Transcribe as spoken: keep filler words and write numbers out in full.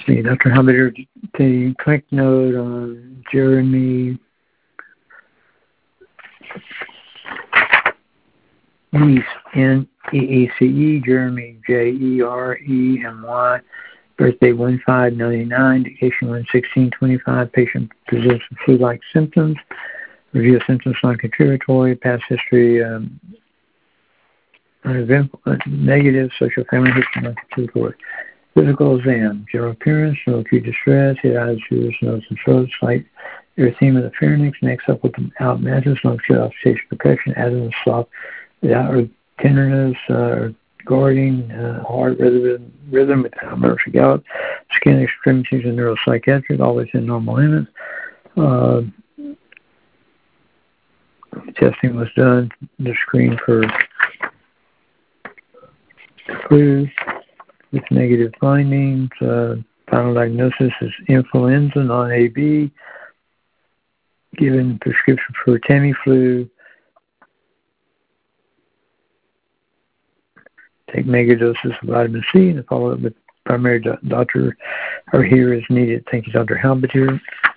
see, Doctor Halberdier, the clinic note on Jeremy East, N E E C E, Jeremy, J E R E M Y, birthday one five ninety-nine, indication one sixteen twenty-five, patient presents with flu-like symptoms, review of symptoms non-contributory, past history, um, uneventful, negative, social family history non-contributory. Physical exam, general appearance, no acute distress, head, eyes, ears, nose, and throat, slight erythema of the pharynx, neck up without mattress, lung shut off, station percussion, abdomen soft, without tenderness, uh, guarding, uh, heart rhythm, rhythm without mercy gout, skin extremities and neuropsychiatric, all within normal limits. Uh, testing was done to screen for flu with negative findings. Uh, final diagnosis is influenza, non-A B. Given prescription for Tamiflu. Take mega doses of vitamin C and follow up with primary do- doctor or here is needed. Thank you, Doctor Halberdier.